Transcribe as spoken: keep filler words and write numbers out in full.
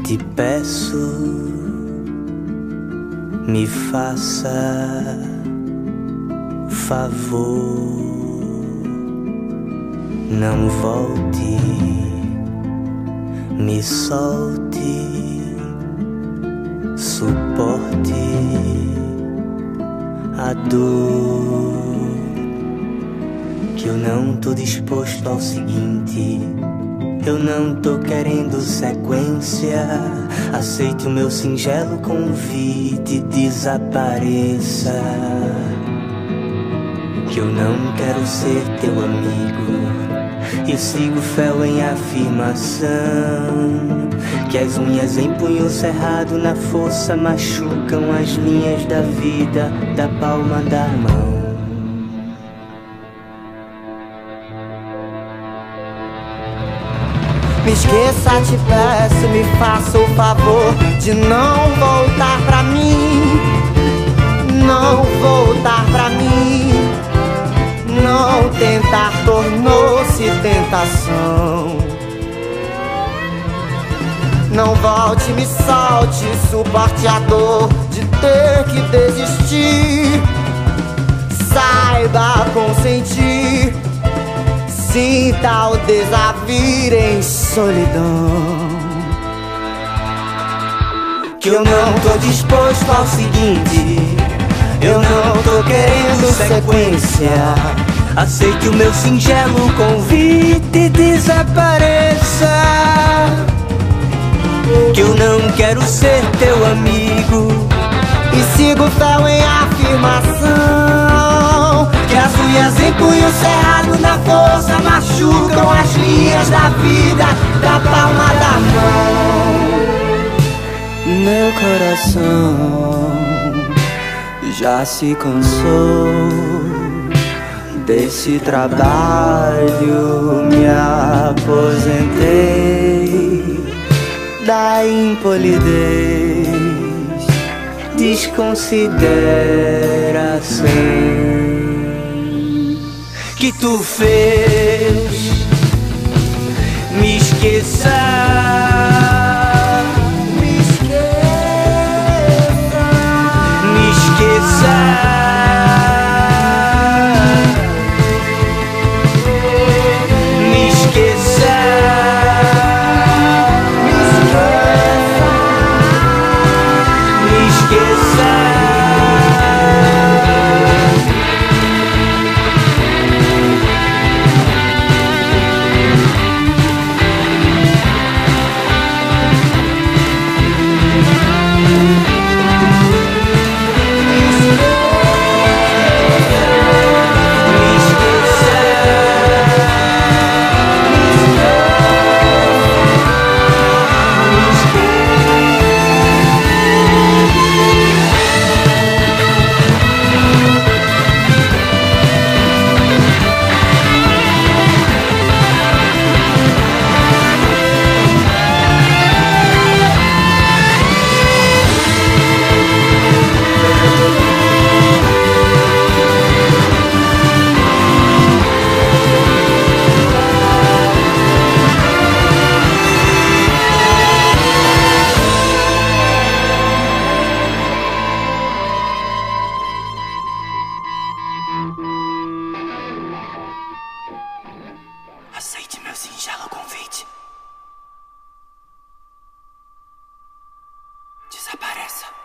Te peço, me faça favor, não volte, me solte, suporte a dor, que eu não tô disposto ao seguinte. Eu não tô querendo sequência. Aceite o meu singelo convite, desapareça, que eu não quero ser teu amigo. E sigo fel em afirmação, que as unhas em punho cerrado na força machucam as linhas da vida da palma da mão. Me esqueça, te peço, me faça o favor de não voltar pra mim, não voltar pra mim. Não tentar tornou-se tentação. Não volte, me solte, suporte a dor de ter que desistir. Saiba consentir, sinta o desavir em solidão, que eu não tô disposto ao seguinte. Eu não tô querendo sequência. Aceite o meu singelo convite, desapareça, que eu não quero ser teu amigo. E sigo fel em afirmação, que as unhas em punho cerrado na força machucam as linhas da vida da palma da mão. meu coração já se cansou desse trabalho. Me aposentei da impolidez, desconsideração que tu fez. Me esqueça, aceite meu singelo convite. Desapareça.